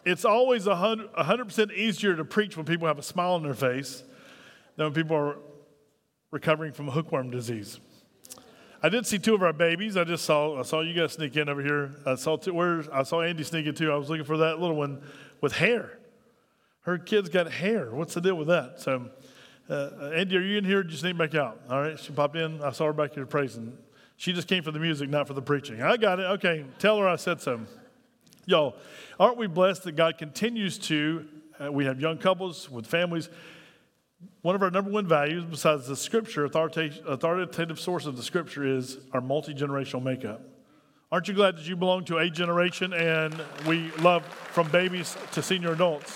It's always 100% easier to preach when people have a smile on their face than when people are recovering from hookworm disease. I did see two of our babies. I saw you guys sneak in over here. I saw Andy sneak in too. I was looking for that little one with hair. Her kid's got hair. What's the deal with that? So, Andy, are you in here or did you sneak back out? All right, she popped in. I saw her back here praising. She just came for the music, not for the preaching. I got it. Okay, tell her I said so. Y'all, aren't we blessed that God continues to, we have young couples with families. One of our number one values, besides the Scripture, authoritative source of the Scripture, is our multi-generational makeup. Aren't you glad that you belong to a generation and we love from babies to senior adults?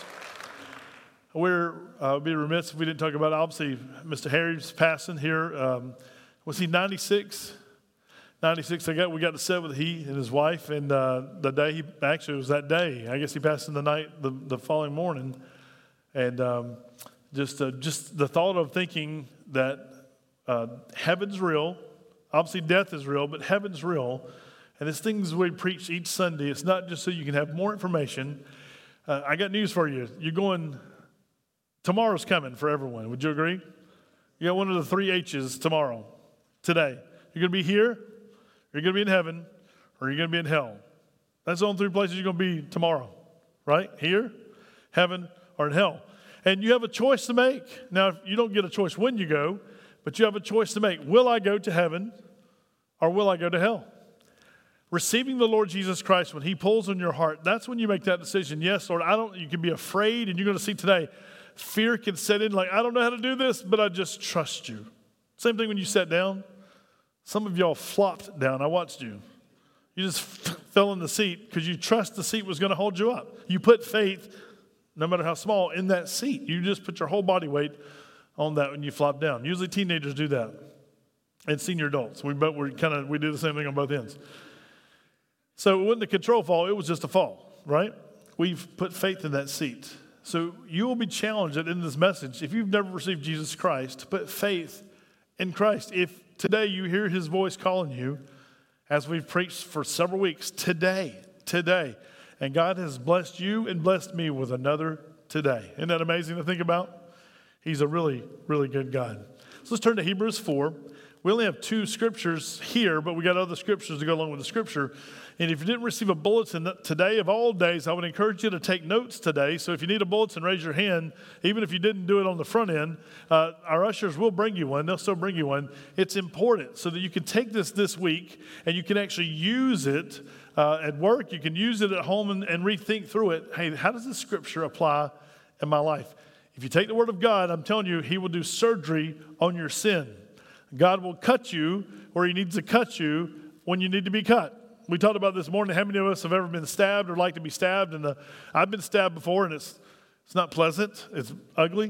We'd be remiss if we didn't talk about, obviously, Mr. Harry's passing here. Was he 96? 96. We got to sit with he and his wife, and the day it was that day. I guess he passed in the night, the following morning, and just the thought of thinking that heaven's real. Obviously, death is real, but heaven's real. And it's things we preach each Sunday. It's not just so you can have more information. I got news for you. You're going. Tomorrow's coming for everyone. Would you agree? You got one of the 3 H's tomorrow, today. You're going to be here, you're going to be in heaven, or you're going to be in hell. That's the only 3 places you're going to be tomorrow, right? Here, heaven, or in hell. And you have a choice to make. Now, you don't get a choice when you go, but you have a choice to make. Will I go to heaven, or will I go to hell? Receiving the Lord Jesus Christ, when he pulls on your heart, that's when you make that decision. Yes, Lord, you can be afraid, and you're going to see today, fear can set in like, I don't know how to do this, but I just trust you. Same thing when you sat down. Some of y'all flopped down. I watched you. You just fell in the seat because you trust the seat was going to hold you up. You put faith, no matter how small, in that seat. You just put your whole body weight on that when you flop down. Usually teenagers do that. And senior adults. We do the same thing on both ends. So it wasn't a control fall. It was just a fall, right? We've put faith in that seat. So you will be challenged in this message, if you've never received Jesus Christ, to put faith in Christ. If today you hear his voice calling you, as we've preached for several weeks, today, and God has blessed you and blessed me with another today. Isn't that amazing to think about? He's a really, really good God. So let's turn to Hebrews 4. We only have 2 scriptures here, but we got other scriptures to go along with the scripture. And if you didn't receive a bulletin today of all days, I would encourage you to take notes today. So if you need a bulletin, raise your hand. Even if you didn't do it on the front end, our ushers will bring you one. They'll still bring you one. It's important so that you can take this week and you can actually use it at work. You can use it at home and rethink through it. Hey, how does this scripture apply in my life? If you take the word of God, I'm telling you, he will do surgery on your sin. God will cut you where he needs to cut you when you need to be cut. We talked about this morning. How many of us have ever been stabbed or like to be stabbed? And I've been stabbed before, and it's not pleasant. It's ugly.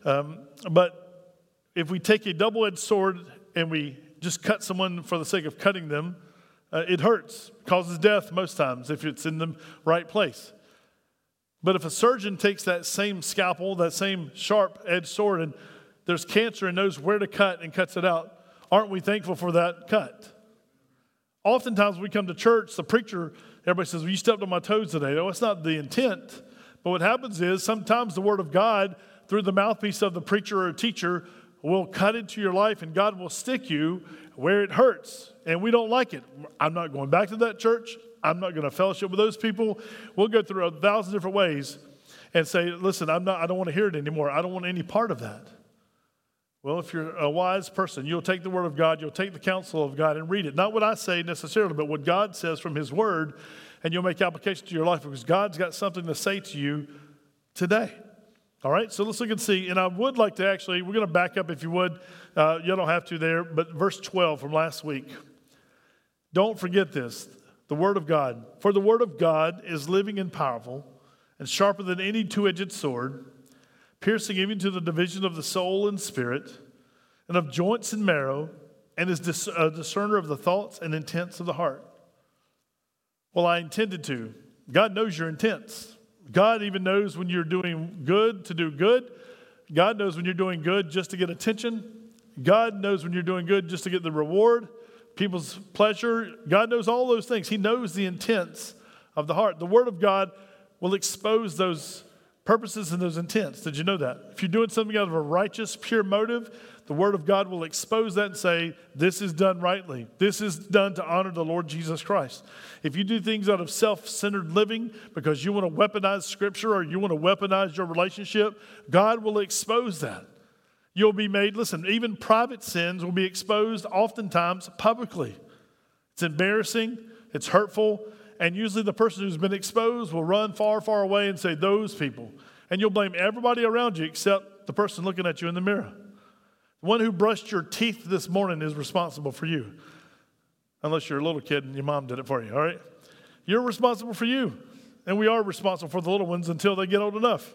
But if we take a double-edged sword and we just cut someone for the sake of cutting them, it hurts, causes death most times if it's in the right place. But if a surgeon takes that same scalpel, that same sharp-edged sword, and there's cancer and knows where to cut and cuts it out, aren't we thankful for that cut? Oftentimes when we come to church, the preacher, everybody says, well, you stepped on my toes today. No, it's not the intent. But what happens is sometimes the word of God, through the mouthpiece of the preacher or teacher, will cut into your life and God will stick you where it hurts. And we don't like it. I'm not going back to that church. I'm not going to fellowship with those people. We'll go through 1,000 different ways and say, listen, I don't want to hear it anymore. I don't want any part of that. Well, if you're a wise person, you'll take the word of God, you'll take the counsel of God and read it. Not what I say necessarily, but what God says from his word, and you'll make application to your life because God's got something to say to you today. All right, so let's look and see. And I would like to we're going to back up if you would. You don't have to there, but verse 12 from last week. Don't forget this, the word of God. For the word of God is living and powerful and sharper than any two-edged sword, piercing even to the division of the soul and spirit, and of joints and marrow, and is a discerner of the thoughts and intents of the heart. Well, I intended to. God knows your intents. God even knows when you're doing good to do good. God knows when you're doing good just to get attention. God knows when you're doing good just to get the reward, people's pleasure. God knows all those things. He knows the intents of the heart. The Word of God will expose those purposes and those intents. Did you know that? If you're doing something out of a righteous, pure motive, the Word of God will expose that and say, this is done rightly. This is done to honor the Lord Jesus Christ. If you do things out of self-centered living because you want to weaponize Scripture or you want to weaponize your relationship, God will expose that. You'll be made, listen, even private sins will be exposed oftentimes publicly. It's embarrassing, it's hurtful, and usually the person who's been exposed will run far, far away and say, those people. And you'll blame everybody around you except the person looking at you in the mirror. The one who brushed your teeth this morning is responsible for you. Unless you're a little kid and your mom did it for you, all right? You're responsible for you. And we are responsible for the little ones until they get old enough.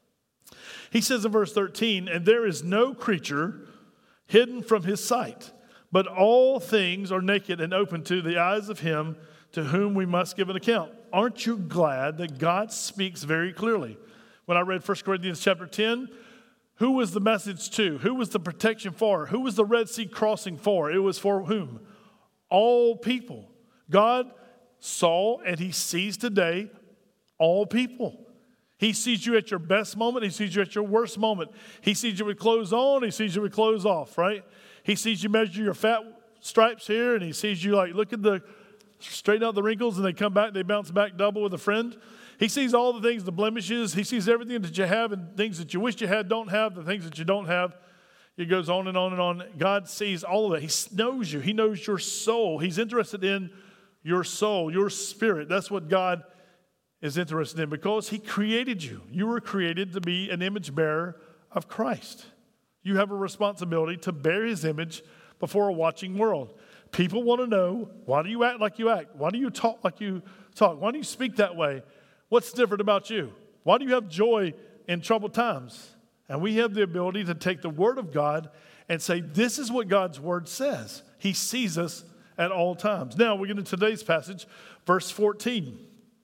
He says in verse 13, and there is no creature hidden from his sight, but all things are naked and open to the eyes of him to whom we must give an account. Aren't you glad that God speaks very clearly? When I read 1 Corinthians chapter 10, who was the message to? Who was the protection for? Who was the Red Sea crossing for? It was for whom? All people. God saw and he sees today all people. He sees you at your best moment. He sees you at your worst moment. He sees you with clothes on. He sees you with clothes off, right? He sees you measure your fat stripes here, and he sees you like, look at the, straighten out the wrinkles, and they come back, they bounce back double with a friend. He sees all the things, the blemishes. He sees everything that you have and things that you wish you had, don't have, the things that you don't have. It goes on and on and on. God sees all of that. He knows you. He knows your soul. He's interested in your soul, your spirit. That's what God is interested in because he created you. You were created to be an image bearer of Christ. You have a responsibility to bear his image before a watching world. People want to know, why do you act like you act? Why do you talk like you talk? Why do you speak that way? What's different about you? Why do you have joy in troubled times? And we have the ability to take the word of God and say, this is what God's word says. He sees us at all times. Now we get into today's passage, verse 14.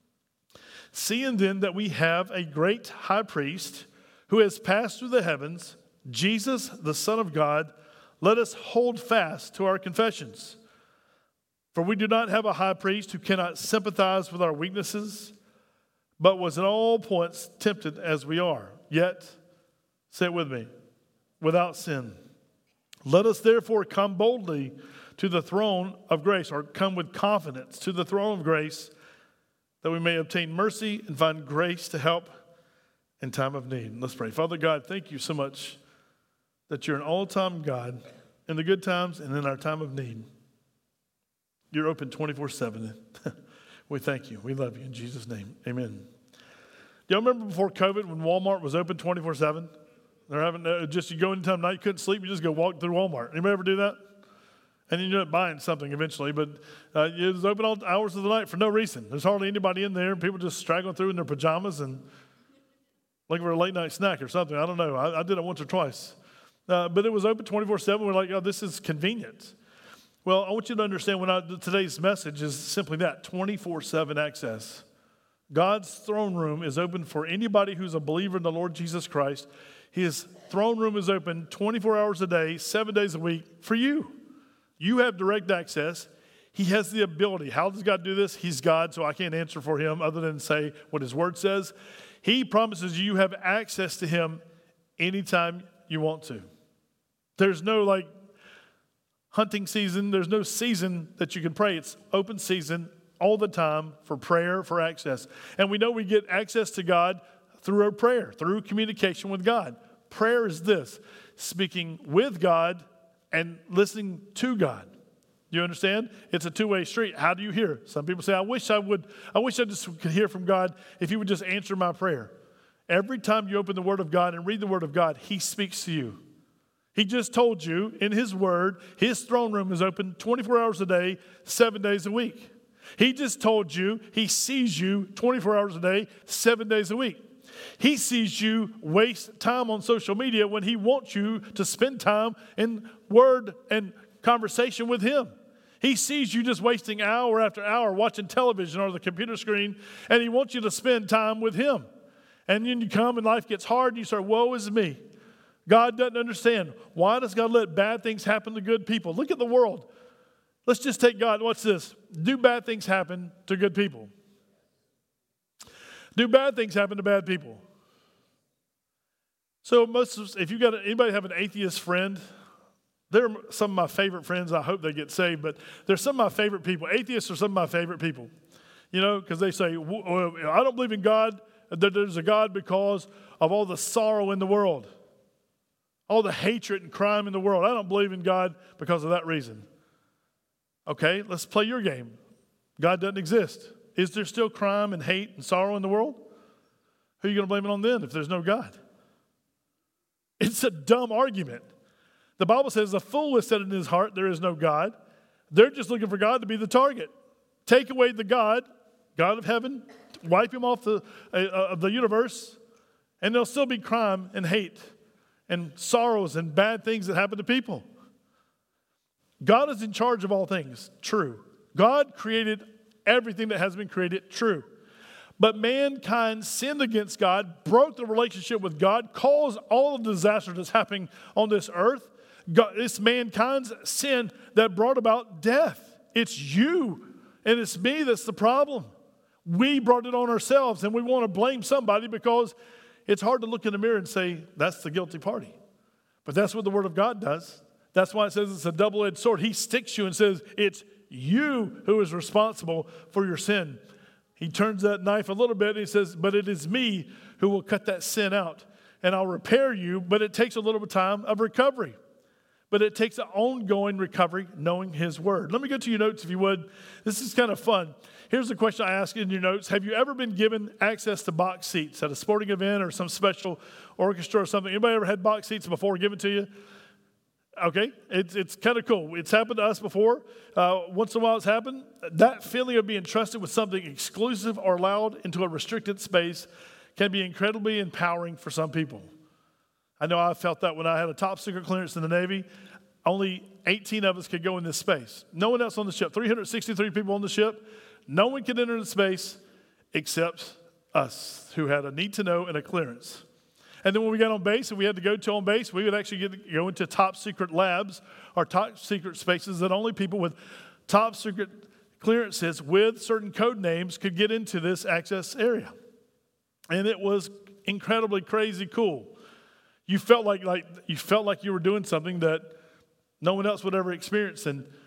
Seeing then that we have a great high priest who has passed through the heavens, Jesus, the Son of God, let us hold fast to our confessions. For we do not have a high priest who cannot sympathize with our weaknesses, but was in all points tempted as we are, yet, say it with me, without sin. Let us therefore come boldly to the throne of grace, or come with confidence to the throne of grace, that we may obtain mercy and find grace to help in time of need. Let's pray. Father God, thank you so much that you're an all-time God in the good times and in our time of need. You're open 24/7. We thank you. We love you. In Jesus' name, amen. Do y'all remember before COVID when Walmart was open 24/7? They're having just you go anytime night you couldn't sleep, you just go walk through Walmart. Anybody ever do that? And you end up buying something eventually, but it was open all hours of the night for no reason. There's hardly anybody in there. People just straggling through in their pajamas and looking for a late night snack or something. I don't know. I did it once or twice. But it was open 24/7. We're like, oh, this is convenient. Well, I want you to understand today's message is simply that, 24/7 access. God's throne room is open for anybody who's a believer in the Lord Jesus Christ. His throne room is open 24 hours a day, 7 days a week for you. You have direct access. He has the ability. How does God do this? He's God, so I can't answer for him other than say what his word says. He promises you have access to him anytime you want to. There's no hunting season. There's no season that you can pray. It's open season all the time for prayer, for access. And we know we get access to God through our prayer, through communication with God. Prayer is this, speaking with God and listening to God. You understand? It's a two-way street. How do you hear? Some people say, I wish I just could hear from God if he would just answer my prayer. Every time you open the Word of God and read the Word of God, he speaks to you. He just told you in his word, his throne room is open 24 hours a day, 7 days a week. He just told you he sees you 24 hours a day, 7 days a week. He sees you waste time on social media when he wants you to spend time in word and conversation with him. He sees you just wasting hour after hour watching television or the computer screen, and he wants you to spend time with him. And then you come and life gets hard, and you start, woe is me. God doesn't understand. Why does God let bad things happen to good people? Look at the world. Let's just take God. Watch this. Do bad things happen to good people? Do bad things happen to bad people? So if you got anybody have an atheist friend, they're some of my favorite friends. I hope they get saved, but they're some of my favorite people. Atheists are some of my favorite people, because they say, well, I don't believe in God, that there's a God because of all the sorrow in the world, all the hatred and crime in the world. I don't believe in God because of that reason. Okay, let's play your game. God doesn't exist. Is there still crime and hate and sorrow in the world? Who are you going to blame it on then if there's no God? It's a dumb argument. The Bible says the fool has said in his heart there is no God. They're just looking for God to be the target. Take away the God of heaven, wipe him off of the universe, and there'll still be crime and hate and sorrows and bad things that happen to people. God is in charge of all things, true. God created everything that has been created, true. But mankind sinned against God, broke the relationship with God, caused all the disaster that's happening on this earth. It's mankind's sin that brought about death. It's you and it's me that's the problem. We brought it on ourselves, and we want to blame somebody because it's hard to look in the mirror and say, that's the guilty party. But that's what the Word of God does. That's why it says it's a double-edged sword. He sticks you and says, it's you who is responsible for your sin. He turns that knife a little bit and he says, but it is me who will cut that sin out. And I'll repair you, but it takes a little bit of time of recovery. But it takes an ongoing recovery knowing His Word. Let me go to your notes if you would. This is kind of fun. Here's the question I ask in your notes. Have you ever been given access to box seats at a sporting event or some special orchestra or something? Anybody ever had box seats before given to you? Okay, it's kind of cool. It's happened to us before. Once in a while it's happened. That feeling of being trusted with something exclusive or allowed into a restricted space can be incredibly empowering for some people. I know I felt that when I had a top secret clearance in the Navy. Only 18 of us could go in this space. No one else on the ship. 363 people on the ship. No one could enter the space except us who had a need to know and a clearance. And then when we got on base and we had to go to on base, we would actually go into top secret labs or top secret spaces that only people with top secret clearances with certain code names could get into this access area. And it was incredibly crazy cool. You felt like you were doing something that no one else would ever experience.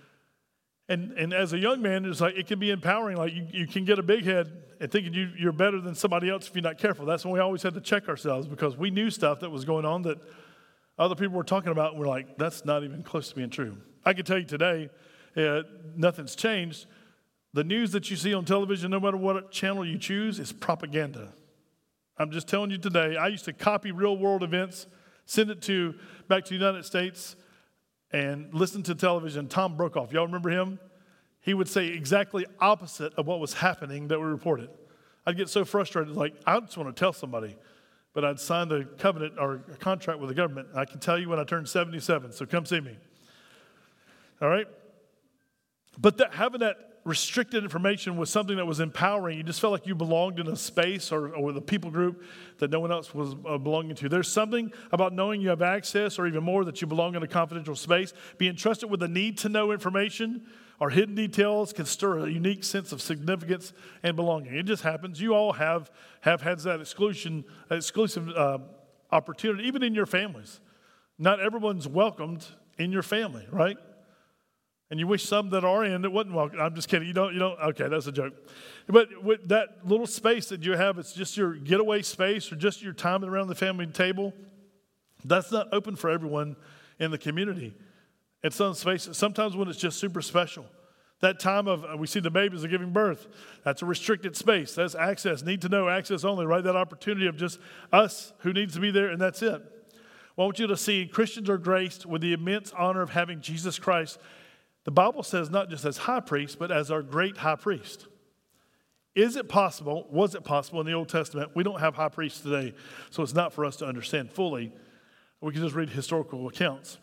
And as a young man, it's like it can be empowering. Like you can get a big head and thinking you're better than somebody else if you're not careful. That's when we always had to check ourselves because we knew stuff that was going on that other people were talking about, and we're like, that's not even close to being true. I can tell you today, nothing's changed. The news that you see on television, no matter what channel you choose, is propaganda. I'm just telling you today, I used to copy real world events, send it back to the United States, and listen to television. Tom Brokaw, y'all remember him? He would say exactly opposite of what was happening that we reported. I'd get so frustrated, like, I just want to tell somebody. But I'd signed a covenant or a contract with the government. I can tell you when I turned 77, so come see me. All right? But having that restricted information was something that was empowering. You just felt like you belonged in a space or with a people group that no one else was belonging to. There's something about knowing you have access or even more that you belong in a confidential space. Being trusted with the need to know information or hidden details can stir a unique sense of significance and belonging. It just happens. You all have had that exclusive opportunity, even in your families. Not everyone's welcomed in your family, right? And you wish some that are in it wasn't welcome. I'm just kidding. You don't. Okay, that's a joke. But with that little space that you have, it's just your getaway space or just your time around the family table. That's not open for everyone in the community. It's some space. Sometimes when it's just super special. That time we see the babies are giving birth. That's a restricted space. That's access. Need to know, access only, right? That opportunity of just us who needs to be there, and that's it. Well, I want you to see Christians are graced with the immense honor of having Jesus Christ. The Bible says not just as high priest, but as our great high priest. Was it possible in the Old Testament? We don't have high priests today, so it's not for us to understand fully. We can just read historical accounts.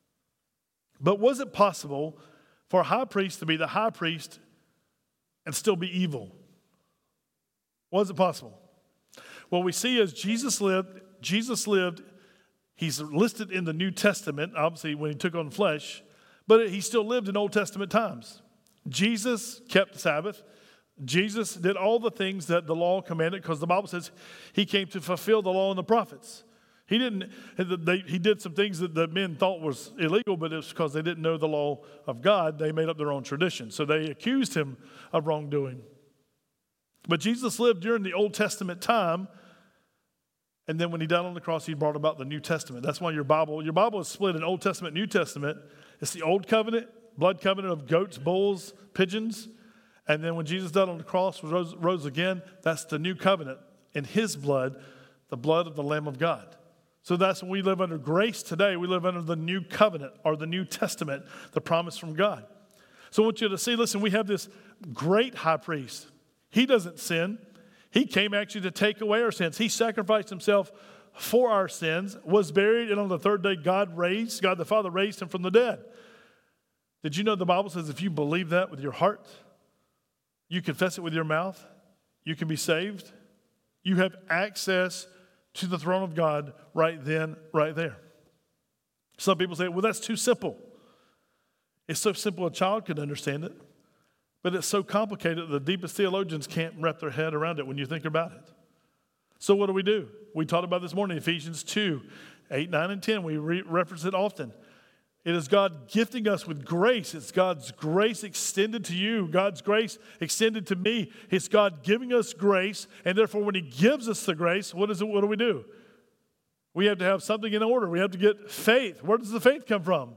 But was it possible for a high priest to be the high priest and still be evil? Was it possible? Well, we see as Jesus lived, he's listed in the New Testament, obviously when he took on flesh, but he still lived in Old Testament times. Jesus kept the Sabbath. Jesus did all the things that the law commanded because the Bible says he came to fulfill the law and the prophets. He did some things that the men thought was illegal, but it's because they didn't know the law of God. They made up their own tradition. So they accused him of wrongdoing. But Jesus lived during the Old Testament time. And then when he died on the cross, he brought about the New Testament. That's why your Bible is split in Old Testament, New Testament. It's the Old Covenant, blood covenant of goats, bulls, pigeons. And then when Jesus died on the cross, rose again, that's the New Covenant in his blood, the blood of the Lamb of God. So that's when we live under grace today. We live under the New Covenant or the New Testament, the promise from God. So I want you to see, listen, we have this great high priest. He doesn't sin. He came actually to take away our sins. He sacrificed himself for our sins, was buried, and on the third day God the Father raised him from the dead. Did you know the Bible says if you believe that with your heart, you confess it with your mouth, you can be saved? You have access to the throne of God right then, right there. Some people say, well, that's too simple. It's so simple a child could understand it. But it's so complicated that the deepest theologians can't wrap their head around it when you think about it. So what do? We talked about this morning, Ephesians 2, 8, 9, and 10. We reference it often. It is God gifting us with grace. It's God's grace extended to you. God's grace extended to me. It's God giving us grace. And therefore, when he gives us the grace, what do we do? We have to have something in order. We have to get faith. Where does the faith come from?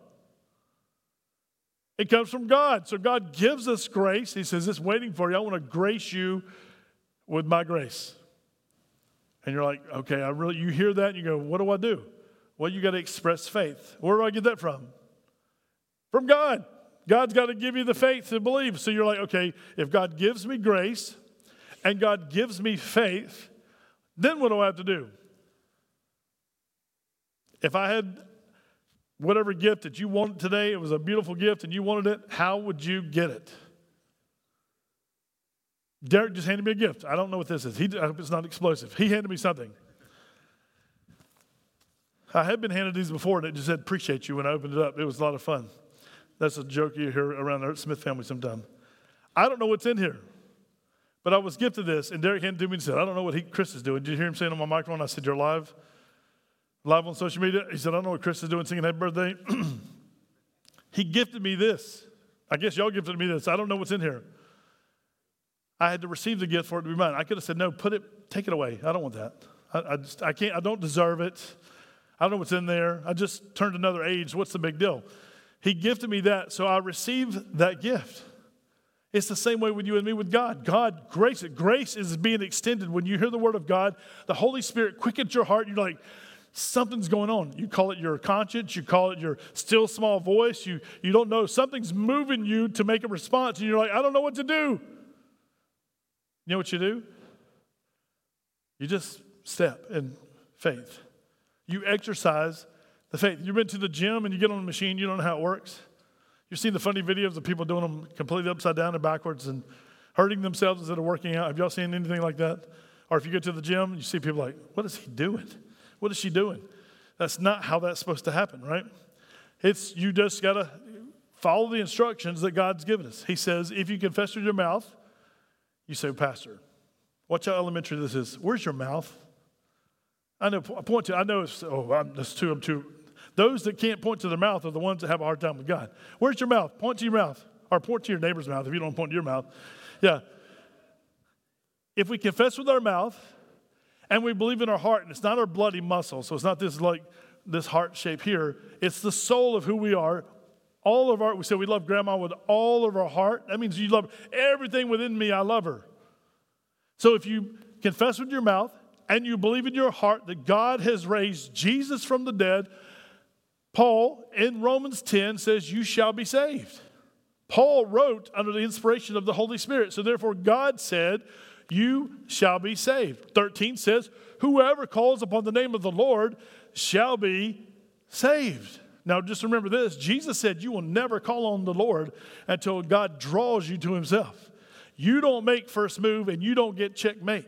It comes from God. So God gives us grace. He says, it's waiting for you. I want to grace you with my grace. And you're like, okay, you hear that and you go, what do I do? Well, you got to express faith. Where do I get that from? From God. God's got to give you the faith to believe. So you're like, okay, if God gives me grace and God gives me faith, then what do I have to do? If I had whatever gift that you wanted today, it was a beautiful gift and you wanted it, how would you get it? Derek just handed me a gift. I don't know what this is. I hope it's not explosive. He handed me something. I had been handed these before and it just said, appreciate you when I opened it up. It was a lot of fun. That's a joke you hear around the Smith family sometime. I don't know what's in here, but I was gifted this and Derek handed it to me and said, I don't know what Chris is doing. Did you hear him saying on my microphone? I said, you're live on social media. He said, I don't know what Chris is doing, singing happy birthday. He gifted me this. I guess y'all gifted me this. I don't know what's in here. I had to receive the gift for it to be mine. I could have said, no, take it away. I don't want that. I can't, I don't deserve it. I don't know what's in there. I just turned another age. What's the big deal? He gifted me that, so I received that gift. It's the same way with you and me with God. God, grace is being extended. When you hear the word of God, the Holy Spirit quickens your heart. You're like, something's going on. You call it your conscience. You call it your still small voice. You don't know. Something's moving you to make a response. And you're like, I don't know what to do. You know what you do? You just step in faith. You exercise the faith. You've been to the gym and you get on the machine. You don't know how it works. You've seen the funny videos of people doing them completely upside down and backwards and hurting themselves instead of working out. Have y'all seen anything like that? Or if you go to the gym, you see people like, what is he doing? What is she doing? That's not how that's supposed to happen, right? You just got to follow the instructions that God's given us. He says, if you confess with your mouth, you say, Pastor, watch how elementary this is. Where's your mouth? I know that's too. Those that can't point to their mouth are the ones that have a hard time with God. Where's your mouth? Point to your mouth. Or point to your neighbor's mouth if you don't point to your mouth. Yeah. If we confess with our mouth and we believe in our heart, and it's not our bloody muscle, so it's not this heart shape here. It's the soul of who we are. We say we love grandma with all of our heart. That means you love everything within me. I love her. So if you confess with your mouth and you believe in your heart that God has raised Jesus from the dead, Paul in Romans 10 says you shall be saved. Paul wrote under the inspiration of the Holy Spirit. So therefore God said you shall be saved. 13 says whoever calls upon the name of the Lord shall be saved. Now, just remember this. Jesus said you will never call on the Lord until God draws you to himself. You don't make first move and you don't get checkmate.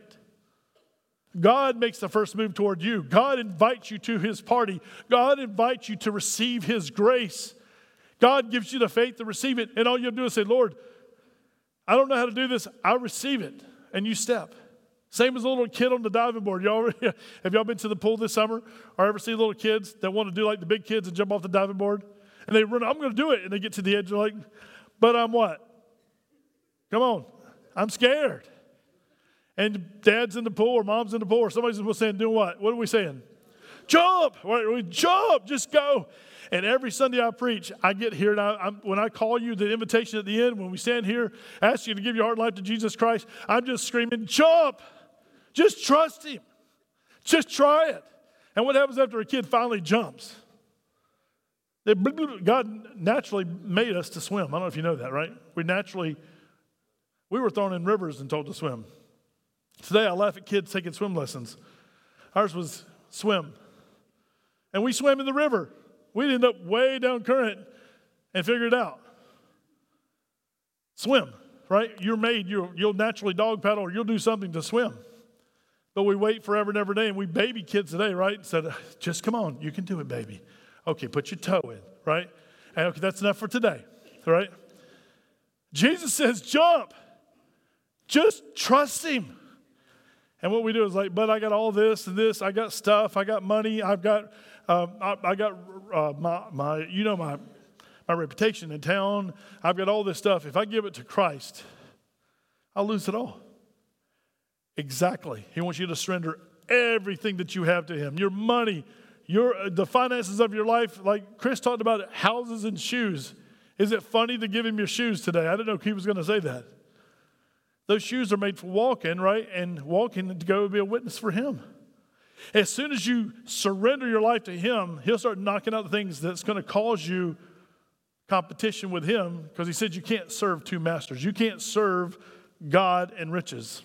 God makes the first move toward you. God invites you to his party. God invites you to receive his grace. God gives you the faith to receive it. And all you have to do is say, Lord, I don't know how to do this. I receive it, and you step. Same as a little kid on the diving board. Have y'all been to the pool this summer or ever seen little kids that want to do like the big kids and jump off the diving board? And they run, I'm going to do it. And they get to the edge, they're like, but I'm what? Come on. I'm scared. And dad's in the pool or mom's in the pool or somebody's saying, doing what? What are we saying? Jump. We jump. Just go. And every Sunday I preach, I get here, and when I call you the invitation at the end, when we stand here, ask you to give your heart and life to Jesus Christ, I'm just screaming, jump. Just trust him. Just try it. And what happens after a kid finally jumps? God naturally made us to swim. I don't know if you know that, right? We were thrown in rivers and told to swim. Today I laugh at kids taking swim lessons. Ours was swim. And we swam in the river. We'd end up way down current and figure it out. Swim, right? You're made, you'll naturally dog paddle or you'll do something to swim. But we wait forever and ever day, and we baby kids today, right? Said, just come on, you can do it, baby. Okay, put your toe in, right? And okay, that's enough for today, right? Jesus says, jump. Just trust him. And what we do is like, but I got all this and this. I got stuff. I got money. I've got, my reputation in town. I've got all this stuff. If I give it to Christ, I'll lose it all. Exactly. He wants you to surrender everything that you have to him. Your money, the finances of your life. Like Chris talked about it, houses and shoes. Is it funny to give him your shoes today? I didn't know he was going to say that. Those shoes are made for walking, right? And walking to go be a witness for him. As soon as you surrender your life to him, he'll start knocking out the things that's going to cause you competition with him, because he said you can't serve two masters. You can't serve God and riches.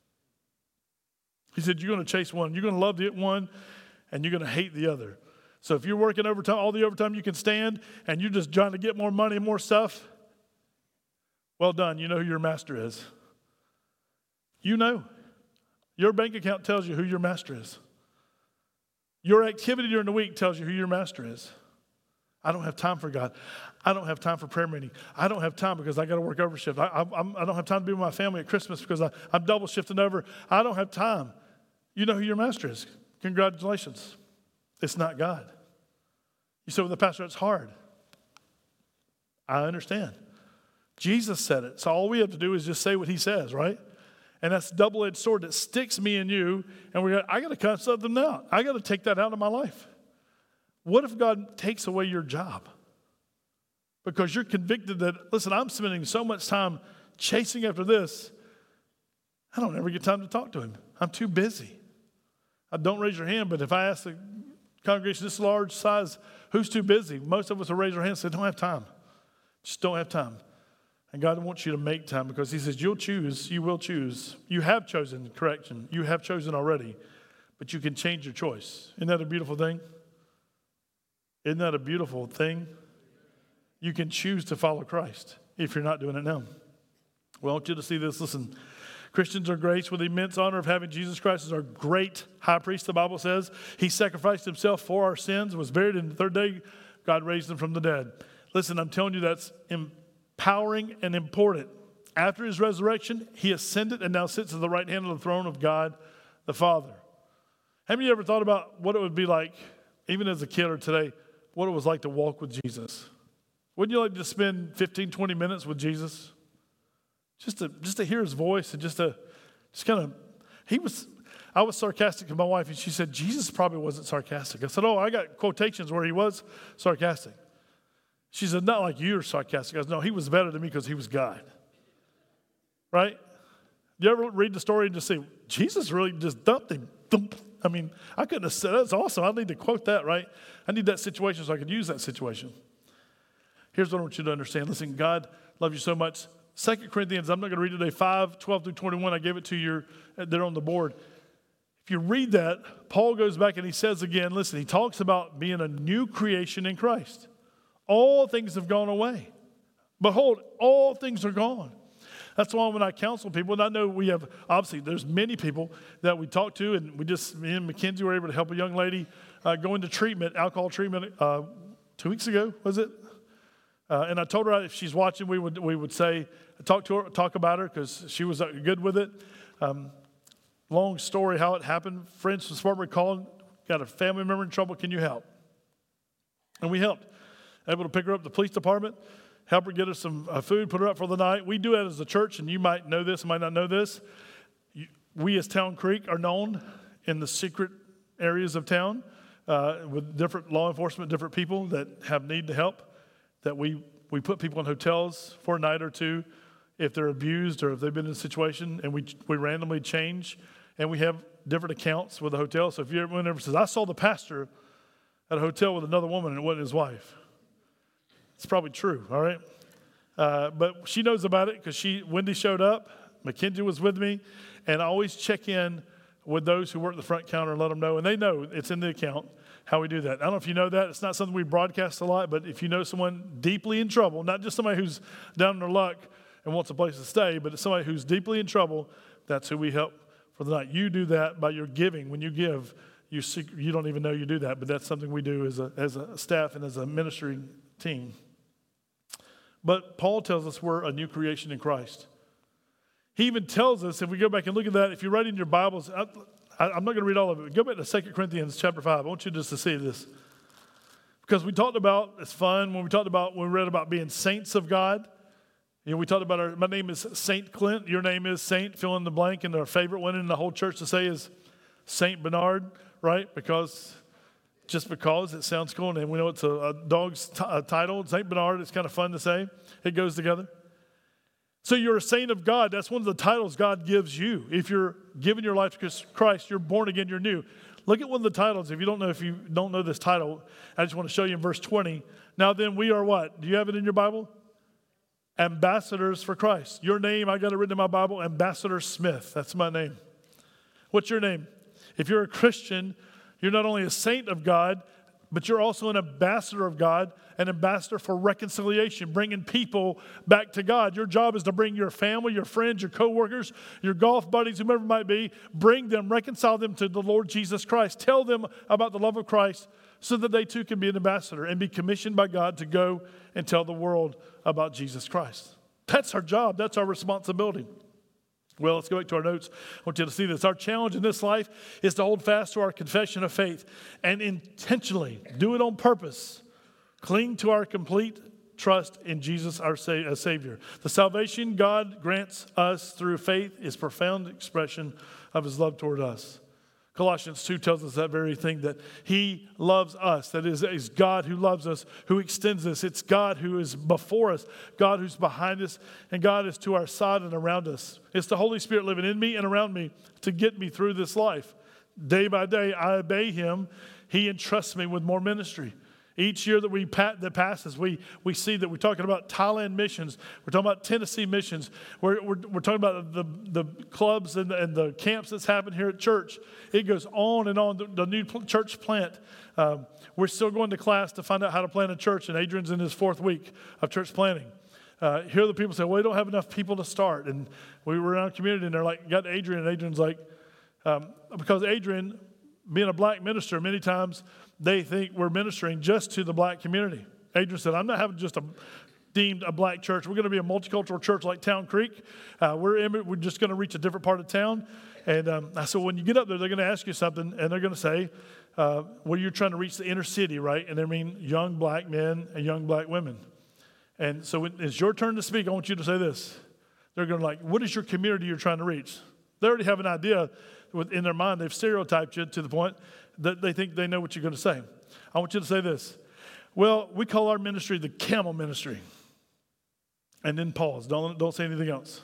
He said you're going to chase one. You're going to love the one, and you're going to hate the other. So if you're working overtime, all the overtime you can stand, and you're just trying to get more money and more stuff, well done. You know who your master is. You know. Your bank account tells you who your master is. Your activity during the week tells you who your master is. I don't have time for God. I don't have time for prayer meeting. I don't have time because I got to work overshift. I don't have time to be with my family at Christmas because I'm double shifting over. I don't have time. You know who your master is. Congratulations. It's not God. You say, well, the pastor, it's hard. I understand. Jesus said it. So all we have to do is just say what he says, right? And that's a double-edged sword that sticks me and you. And I got to cut something out. I got to take that out of my life. What if God takes away your job? Because you're convicted that, listen, I'm spending so much time chasing after this, I don't ever get time to talk to him. I'm too busy. Don't raise your hand, but if I ask the congregation this large size, who's too busy? Most of us will raise our hands and say, don't have time. Just don't have time. And God wants you to make time because he says, you'll choose, you will choose. You have chosen, correction. You have chosen already, but you can change your choice. Isn't that a beautiful thing? Isn't that a beautiful thing? You can choose to follow Christ if you're not doing it now. Well, I want you to see this. Listen, Christians are graced with the immense honor of having Jesus Christ as our great high priest, the Bible says. He sacrificed himself for our sins, was buried, and the third day God raised him from the dead. Listen, I'm telling you that's empowering and important. After his resurrection, he ascended and now sits at the right hand of the throne of God the Father. Have you ever thought about what it would be like, even as a kid or today, what it was like to walk with Jesus? Wouldn't you like to spend 15, 20 minutes with Jesus? Just to hear his voice and I was sarcastic to my wife and she said, Jesus probably wasn't sarcastic. I said, I got quotations where he was sarcastic. She said, not like you're sarcastic. I said, no, he was better than me because he was God. Right? You ever read the story and just say, Jesus really just dumped him? I mean, I couldn't have said, that's awesome. I need to quote that, right? I need that situation so I could use that situation. Here's what I want you to understand. Listen, God loves you so much. 2 Corinthians, I'm not going to read today, 5, 12 through 21. I gave it to you there on the board. If you read that, Paul goes back and he says again, listen, he talks about being a new creation in Christ. All things have gone away. Behold, all things are gone. That's why when I counsel people, and I know we have, obviously, there's many people that we talk to, and me and Mackenzie were able to help a young lady go into treatment, alcohol treatment, 2 weeks ago, was it? And I told her if she's watching, we would say, talk about her because she was good with it. Long story how it happened. Friends from Spartanburg called, got a family member in trouble. Can you help? And we helped. Able to pick her up at the police department, help her get her some food, put her up for the night. We do that as a church, and you might know this, might not know this. We as Town Creek are known in the secret areas of town with different law enforcement, different people that have need to help, that we put people in hotels for a night or two if they're abused or if they've been in a situation, and we randomly change, and we have different accounts with the hotel. So if anyone ever says, I saw the pastor at a hotel with another woman and it wasn't his wife, it's probably true, all right? But she knows about it because Wendy showed up, Mackenzie was with me, and I always check in with those who work the front counter and let them know, and they know it's in the account how we do that. I don't know if you know that. It's not something we broadcast a lot, but if you know someone deeply in trouble, not just somebody who's down on their luck and wants a place to stay, but it's somebody who's deeply in trouble, that's who we help for the night. You do that by your giving. When you give, you don't even know you do that, but that's something we do as a staff and as a ministry team. But Paul tells us we're a new creation in Christ. He even tells us, if we go back and look at that, if you're writing your Bibles, I'm not going to read all of it. Go back to 2 Corinthians chapter 5. I want you just to see this. Because we talked about, it's fun, when we read about being saints of God. You know, we talked about my name is Saint Clint. Your name is Saint, fill in the blank. And our favorite one in the whole church to say is Saint Bernard, right? Just because it sounds cool. And we know it's a dog's title, Saint Bernard. It's kind of fun to say. It goes together. So you're a saint of God. That's one of the titles God gives you. If you're giving your life to Christ, you're born again, you're new. Look at one of the titles. If you don't know this title, I just want to show you in verse 20. Now then, we are what? Do you have it in your Bible? Ambassadors for Christ. Your name, I got it written in my Bible, Ambassador Smith. That's my name. What's your name? If you're a Christian, you're not only a saint of God, but you're also an ambassador of God, an ambassador for reconciliation, bringing people back to God. Your job is to bring your family, your friends, your coworkers, your golf buddies, whomever it might be, bring them, reconcile them to the Lord Jesus Christ. Tell them about the love of Christ so that they too can be an ambassador and be commissioned by God to go and tell the world about Jesus Christ. That's our job. That's our responsibility. Well, let's go back to our notes. I want you to see this. Our challenge in this life is to hold fast to our confession of faith and intentionally do it on purpose. Cling to our complete trust in Jesus, our Savior. The salvation God grants us through faith is a profound expression of His love toward us. Colossians 2 tells us that very thing, that He loves us. That is God who loves us, who extends us. It's God who is before us, God who's behind us, and God is to our side and around us. It's the Holy Spirit living in me and around me to get me through this life. Day by day, I obey Him. He entrusts me with more ministry. Each year that passes, we see that we're talking about Thailand missions. We're talking about Tennessee missions. We're talking about the clubs and the camps that's happened here at church. It goes on and on. The new church plant. We're still going to class to find out how to plant a church, and Adrian's in his 4th week of church planting. Here the people say, well, we don't have enough people to start. And we were around community, and they're like, got Adrian, and Adrian's like, because Adrian, being a black minister, many times they think we're ministering just to the black community. Adrian said, I'm not having just deemed a black church. We're going to be a multicultural church like Town Creek. We're just going to reach a different part of town. And I said, when you get up there, they're going to ask you something, and they're going to say, well, you're trying to reach the inner city, right? And they mean young black men and young black women. And so when it's your turn to speak, I want you to say this. They're going to like, what is your community you're trying to reach? They already have an idea in their mind. They've stereotyped you to the point that they think they know what you're going to say. I want you to say this. Well, we call our ministry the camel ministry. And then pause. Don't say anything else.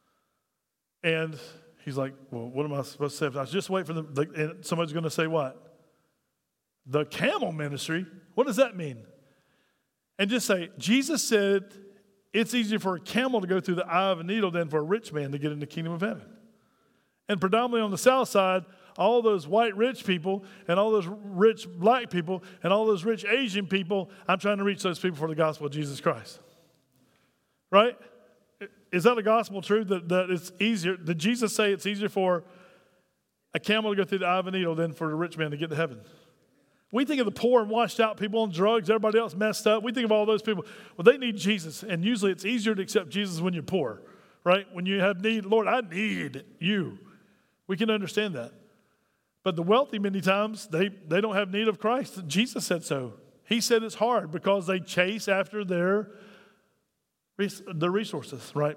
And he's like, well, what am I supposed to say? I was just waiting for them. And somebody's going to say what? The camel ministry? What does that mean? And just say, Jesus said it's easier for a camel to go through the eye of a needle than for a rich man to get in the kingdom of heaven. And predominantly on the south side, all those white rich people and all those rich black people and all those rich Asian people, I'm trying to reach those people for the gospel of Jesus Christ. Right? Is that a gospel truth that it's easier? Did Jesus say it's easier for a camel to go through the eye of a needle than for a rich man to get to heaven? We think of the poor and washed out people on drugs, everybody else messed up. We think of all those people. Well, they need Jesus. And usually it's easier to accept Jesus when you're poor, right? When you have need, Lord, I need you. We can understand that. But the wealthy, many times, they don't have need of Christ. Jesus said so. He said it's hard because they chase after their resources, right?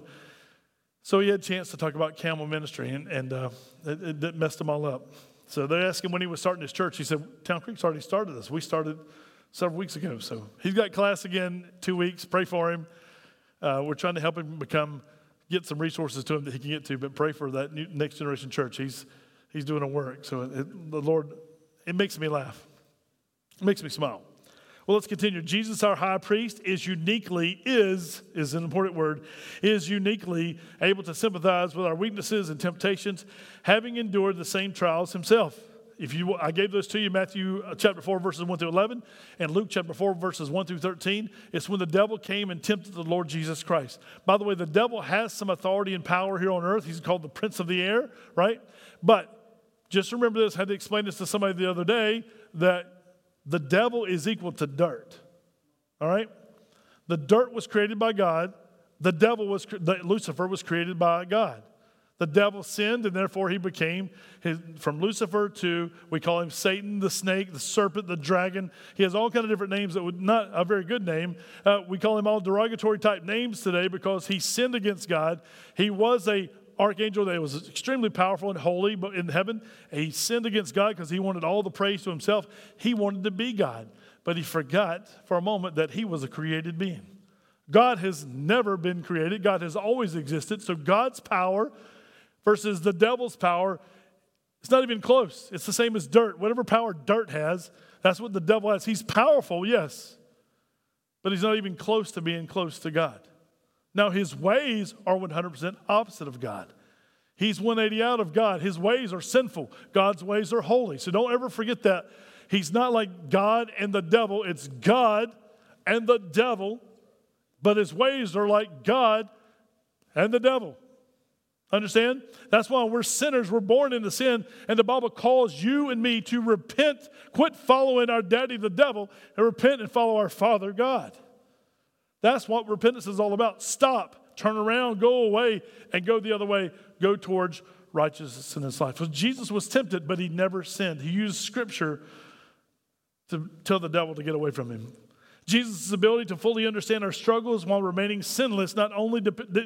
So he had a chance to talk about camel ministry, and it messed them all up. So they asked him when he was starting his church. He said, Town Creek's already started this. We started several weeks ago. So he's got class again 2 weeks. Pray for him. We're trying to help him get some resources to him that he can get to, but pray for that next generation church. He's doing a work. So the Lord, it makes me laugh. It makes me smile. Well, let's continue. Jesus, our high priest, is an important word, is uniquely able to sympathize with our weaknesses and temptations, having endured the same trials himself. I gave those to you, Matthew chapter 4, verses 1 through 11, and Luke chapter 4, verses 1 through 13. It's when the devil came and tempted the Lord Jesus Christ. By the way, the devil has some authority and power here on earth. He's called the prince of the air, right? But just remember this. I had to explain this to somebody the other day, that the devil is equal to dirt, all right? The dirt was created by God. Lucifer was created by God. The devil sinned, and therefore he became, from Lucifer to, we call him Satan, the snake, the serpent, the dragon. He has all kinds of different names that would not a very good name. We call him all derogatory type names today because he sinned against God. He was a archangel that was extremely powerful and holy but in heaven. He sinned against God because he wanted all the praise to himself. He wanted to be God, but he forgot for a moment that he was a created being. God has never been created. God has always existed. So God's power versus the devil's power, it's not even close. It's the same as dirt. Whatever power dirt has, that's what the devil has. He's powerful, yes, but he's not even close to being close to God. Now, his ways are 100% opposite of God. He's 180 out of God. His ways are sinful. God's ways are holy. So don't ever forget that. He's not like God and the devil. It's God and the devil, but his ways are like God and the devil. Understand? That's why we're sinners. We're born into sin, and the Bible calls you and me to repent, quit following our daddy, the devil, and repent and follow our Father, God. That's what repentance is all about. Stop, turn around, go away, and go the other way. Go towards righteousness in his life. So Jesus was tempted, but he never sinned. He used Scripture to tell the devil to get away from him. Jesus' ability to fully understand our struggles while remaining sinless not only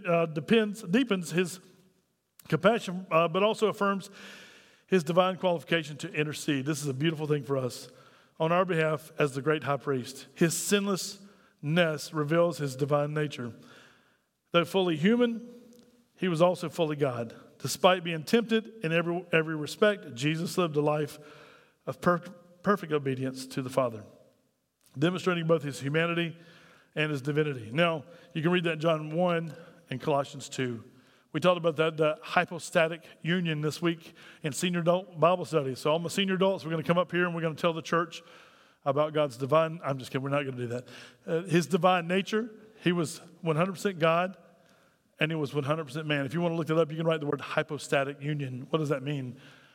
deepens his compassion, but also affirms his divine qualification to intercede. This is a beautiful thing for us on our behalf as the great high priest. His sinlessness reveals his divine nature. Though fully human, he was also fully God. Despite being tempted in every respect, Jesus lived a life of perfect obedience to the Father, demonstrating both his humanity and his divinity. Now, you can read that in John 1 and Colossians 2. We talked about that, the hypostatic union this week in senior adult Bible study. So all my senior adults, we're going to come up here and we're going to tell the church about God's divine, I'm just kidding, we're not going to do that. His divine nature, he was 100% God and he was 100% man. If you want to look that up, you can write the word hypostatic union. What does that mean?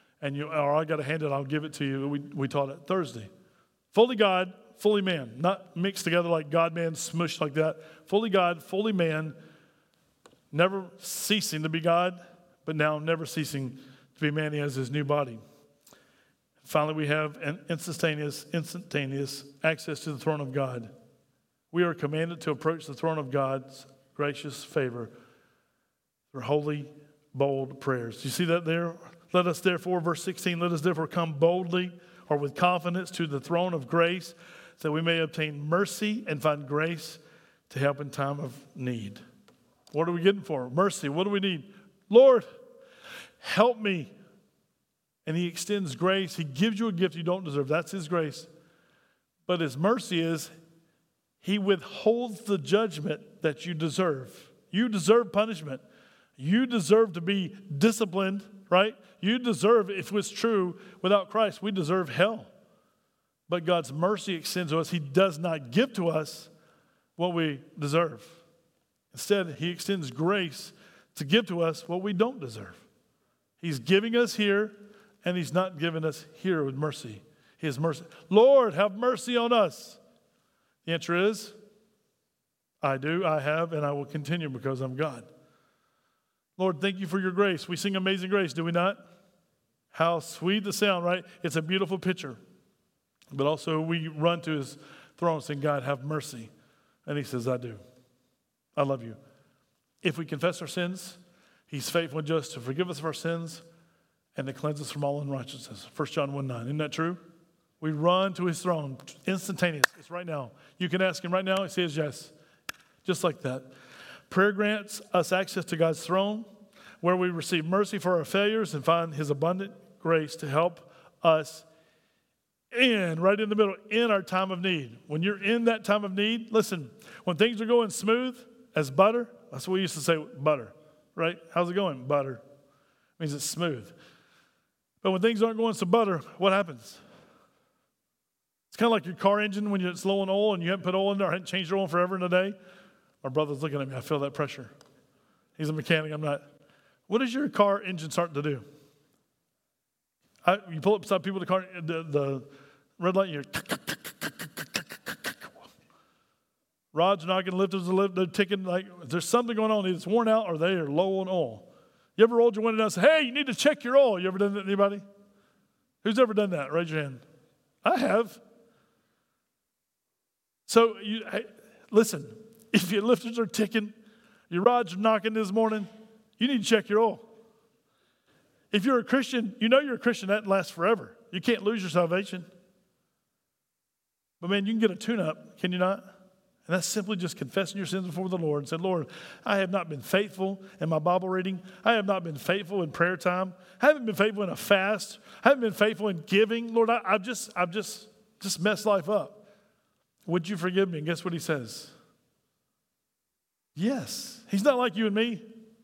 Or I got a handout, I'll give it to you. We taught it Thursday. Fully God, fully man, not mixed together like God, man, smushed like that. Fully God, fully man, never ceasing to be God, but now never ceasing to be man. He has his new body. Finally, we have an instantaneous access to the throne of God. We are commanded to approach the throne of God's gracious favor through holy, bold prayers. You see that there? Let us therefore, verse 16, let us therefore come boldly or with confidence to the throne of grace so we may obtain mercy and find grace to help in time of need. What are we getting for? Mercy. What do we need? Lord, help me. And he extends grace. He gives you a gift you don't deserve. That's his grace. But his mercy is he withholds the judgment that you deserve. You deserve punishment. You deserve to be disciplined, right? You deserve, if it was true, without Christ, we deserve hell. But God's mercy extends to us. He does not give to us what we deserve. Instead, he extends grace to give to us what we don't deserve. He's giving us here, and he's not giving us here with mercy. his mercy. Lord, have mercy on us. The answer is, I do, I have, and I will continue because I'm God. Lord, thank you for your grace. We sing Amazing Grace, do we not? How sweet the sound, right? It's a beautiful picture. But also we run to his throne saying, God, have mercy. And he says, I do. I love you. If we confess our sins, he's faithful and just to forgive us of our sins and to cleanse us from all unrighteousness. 1 John 1:9. Isn't that true? We run to his throne, instantaneous. It's right now. You can ask him right now. He says yes. Just like that. Prayer grants us access to God's throne, where we receive mercy for our failures and find his abundant grace to help us right in the middle, in our time of need. When you're in that time of need, listen, when things are going smooth as butter, that's what we used to say, butter, right? How's it going? Butter. It means it's smooth. But when things aren't going so butter, what happens? It's kind of like your car engine when it's low on oil and you haven't put oil in there or haven't changed your oil forever and a day. My brother's looking at me. I feel that pressure. He's a mechanic. I'm not. What does your car engine start to do? You pull up beside people, the red light, you're rods knocking, lifters are lifting, they're ticking. Like there's something going on. It's worn out or they are low on oil. You ever rolled your window down and said, hey, you need to check your oil? You ever done that to anybody? Who's ever done that? Raise your hand. I have. So, listen, if your lifters are ticking, your rods are knocking this morning, you need to check your oil. If you're a Christian, you know you're a Christian, that lasts forever. You can't lose your salvation. But man, you can get a tune-up, can you not? And that's simply just confessing your sins before the Lord and saying, Lord, I have not been faithful in my Bible reading. I have not been faithful in prayer time. I haven't been faithful in a fast. I haven't been faithful in giving. Lord, I've just messed life up. Would you forgive me? And guess what he says? Yes. He's not like you and me.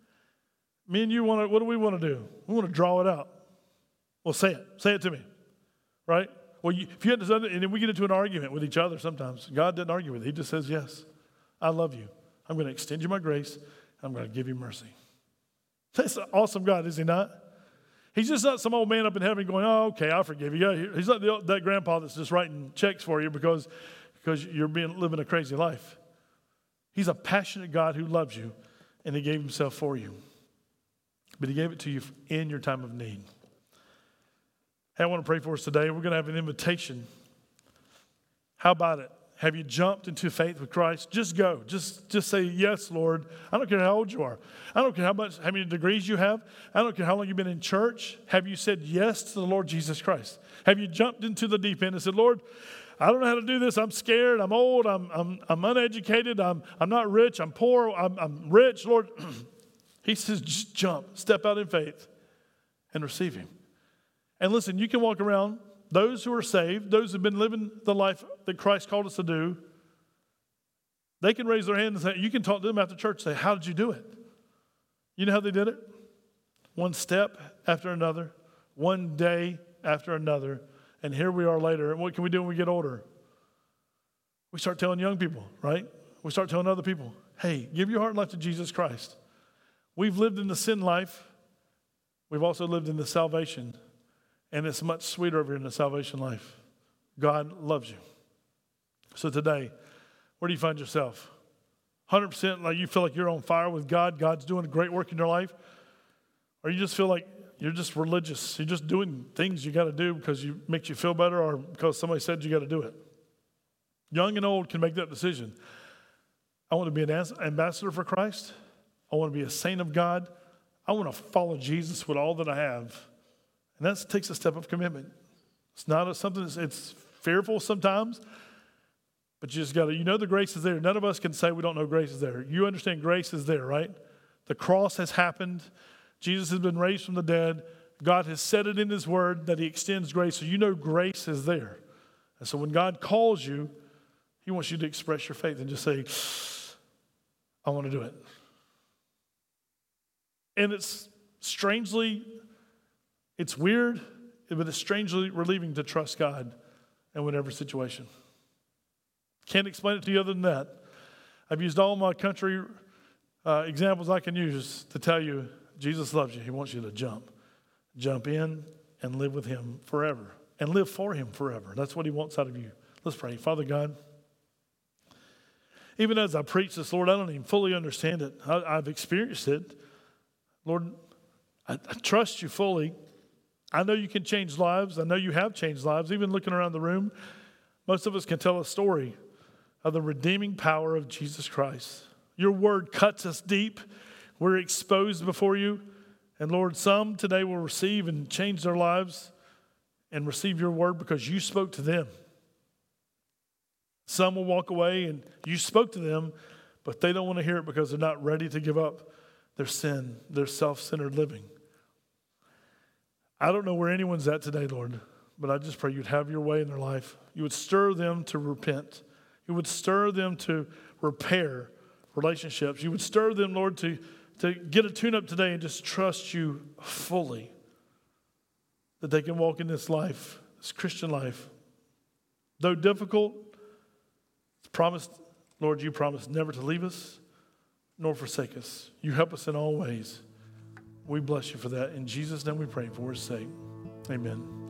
Me and you what do we want to do? We want to draw it out. Well, say it. Say it to me. Right? Well, if you hadn't done it, and then we get into an argument with each other sometimes. God didn't argue with it. He just says, yes, I love you. I'm going to extend you my grace. And I'm going to give you mercy. That's an awesome God, is he not? He's just not some old man up in heaven going, oh, okay, I'll forgive you. He's not that grandpa that's just writing checks for you because you're living a crazy life. He's a passionate God who loves you, and he gave himself for you. But he gave it to you in your time of need. Hey, I want to pray for us today. We're going to have an invitation. How about it? Have you jumped into faith with Christ? Just go. Just say, yes, Lord. I don't care how old you are. I don't care how many degrees you have. I don't care how long you've been in church. Have you said yes to the Lord Jesus Christ? Have you jumped into the deep end and said, Lord, I don't know how to do this. I'm scared. I'm old. I'm uneducated. I'm not rich. I'm poor. I'm rich, Lord. He says, just jump. Step out in faith and receive him. And listen, you can walk around. Those who are saved, those who have been living the life that Christ called us to do, they can raise their hand and say, you can talk to them after church and say, how did you do it? You know how they did it? One step after another, one day after another, and here we are later. And what can we do when we get older? We start telling young people, right? We start telling other people, hey, give your heart and life to Jesus Christ. We've lived in the sin life. We've also lived in the salvation. And it's much sweeter over here in the salvation life. God loves you. So today, where do you find yourself? 100% like you feel like you're on fire with God. God's doing a great work in your life. Or you just feel like you're just religious. You're just doing things you got to do because it makes you feel better or because somebody said you got to do it. Young and old can make that decision. I want to be an ambassador for Christ. I want to be a saint of God. I want to follow Jesus with all that I have. And that takes a step of commitment. It's not something it's fearful sometimes, but you just got to, the grace is there. None of us can say we don't know grace is there. You understand grace is there, right? The cross has happened. Jesus has been raised from the dead. God has said it in his word that he extends grace. So grace is there. And so when God calls you, he wants you to express your faith and just say, I want to do it. And it's weird, but it's strangely relieving to trust God in whatever situation. Can't explain it to you other than that. I've used all my country examples I can use to tell you Jesus loves you. He wants you to jump in and live with him forever and live for him forever. That's what he wants out of you. Let's pray. Father God, even as I preach this, Lord, I don't even fully understand it. I've experienced it. Lord, I trust you fully. I know you can change lives. I know you have changed lives. Even looking around the room, most of us can tell a story of the redeeming power of Jesus Christ. Your word cuts us deep. We're exposed before you. And Lord, some today will receive and change their lives and receive your word because you spoke to them. Some will walk away and you spoke to them, but they don't want to hear it because they're not ready to give up their sin, their self-centered living. I don't know where anyone's at today, Lord, but I just pray you'd have your way in their life. You would stir them to repent. You would stir them to repair relationships. You would stir them, Lord, to get a tune-up today and just trust you fully, that they can walk in this life, this Christian life. Though difficult, it's promised, Lord, you promised never to leave us nor forsake us. You help us in all ways. We bless you for that. In Jesus' name we pray for his sake. Amen.